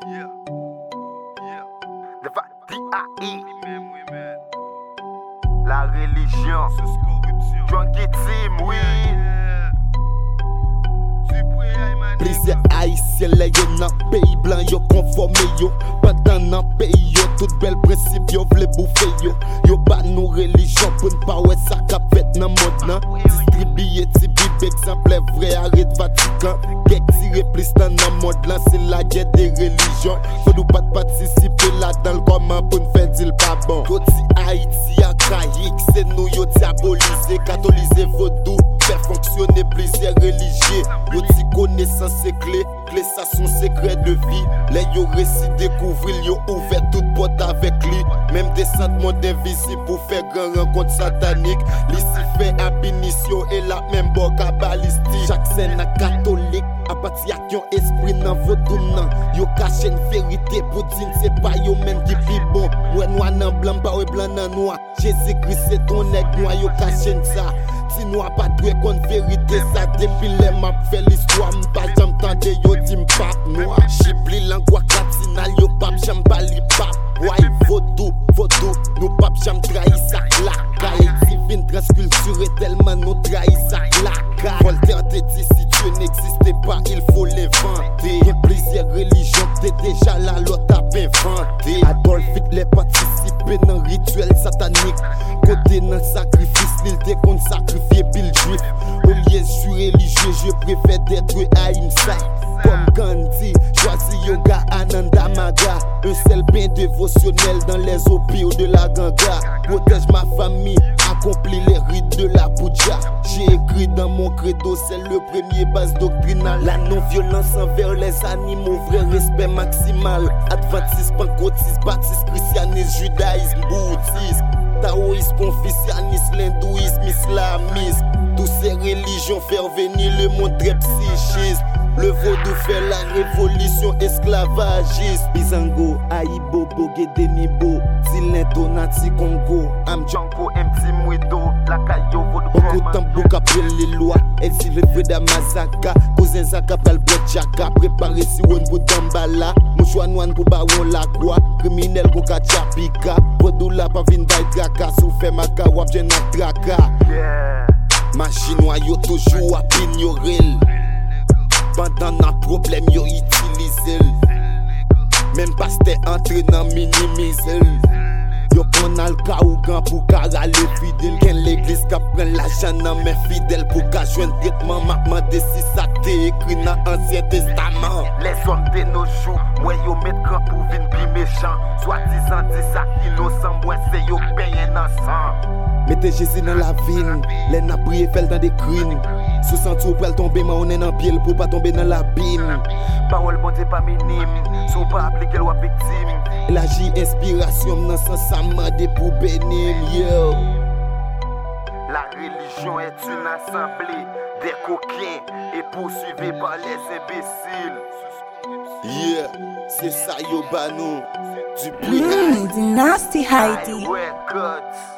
La religion, Junkie Team, oui. Plusieurs haïtiens là yo nan pays blanc yo conformé yo. Pendant nan pays yo tout bel principe yo vle bouffer yo. Yo ba nou religion pour n'pas ouais ça qu'a fait nan mode nan. Distribuer ti bib exemple vrai arrête Vatican. Gek tire plus dans nan mode là c'est la guerre des religions. Faut nous pas participer là dans le comment pour nous faire dire pas bon. Côté Haïti archaïque c'est nous yo diaboliser, catholiser vaudou. Faire fonctionner plusieurs religieux. Yo ti connaissance c'est clé, clé ça son secret de vie. Les yo récit découvrir, yo ouvert toute porte avec lui. Même descente monde invisible pour faire grand rencontre satanique. L'ici fait abinition et la même bord kabbalistique. Chaque scène a catholique, à partir yon esprit nan vaudou nan. Yo cache une vérité pour dire c'est pas yo même qui vit bon. Ouais noir nan blanc, pas ouais blanc nan noir. Jésus-Christ c'est ton nègre noir, yo cache ça. Si nous a pas de qu'on vérité ça depuis les m'a fait l'histoire m'pas j'aime tande yo di m'pap noir. Chibli langwa katinal yo pap j'aime pas li pap. Ouais vaudou, nous pap j'aime trahi sa clacaille. Divine transculturée tellement nous trahi sa clacaille. Voltaire te dit si Dieu n'existait pas il faut l'inventer. Y'a plusieurs religions t'es déjà là l'autre a inventé. Adolf Hitler participé dans rituel satanique. Côté dans sacrifice il te qu'on sacrifier pile juif. Au lieu de religieux je préfère détruire Ahimsa. Comme Gandhi, choisi yoga Ananda Maga. Un seul bain dévotionnel dans les opios de la ganga. Protège ma famille, accomplis les rites de la puja. J'ai écrit dans mon credo, c'est le premier base doctrinale. La non-violence envers les animaux, vrai respect maximal. Adventiste, pentecôtiste, baptiste, christianisme, judaïsme, bouddhisme. Taoïsme, confucianisme, l'hindouisme, islamisme. Toutes ces religions faire venir le monde très psychisme. Le vaudou fait la révolution esclavagiste. Bizango, Aïbobo, Gedenibo, Tilento, Nati Congo. Amjanko, MT Mwido, la Kayo, vaudou. Beaucoup de temps après les lois. Exilé Freda Mazaka, cousin Zaka, Palbret Chaka. Préparé si on vous d'emballa. Mouchouan ouan pour baron la croix. Criminel Goka Chapika. Vaudou la pa vin bay traka. Sou fait maka wap jen ak traka. Machinois yo toujours à ignorer. Pendant un problème yo utilise. Même pas c'était entré dans minimiser. Yo prend al ka ou gan pour carale fidèle. Ken l'église ka prend l'argent nan men fidèle. Pour ka joindre traitement m'a demandé si ça t'est écrit dans Ancien Testament. Les hommes de nos jours, moi yo met grand pour vin pi méchant. Soit disant dit ça innocent, moi c'est yo paye innocent. Mettez Jésus dans la vigne, les n'a prié fait dans des crimes. Sous senti ou pral tomber, mais on est dans pied pour pas tomber dans l'abîme. Parole bon c'est pas minime, sous pas appliquer loi victime. La J inspiration dans sens ça mandé pour bénir, yo. La religion est une assemblée des coquins et poursuivie par les imbéciles. Yeah, c'est ça yo banou du bruit. Dynasty Heidi. Records.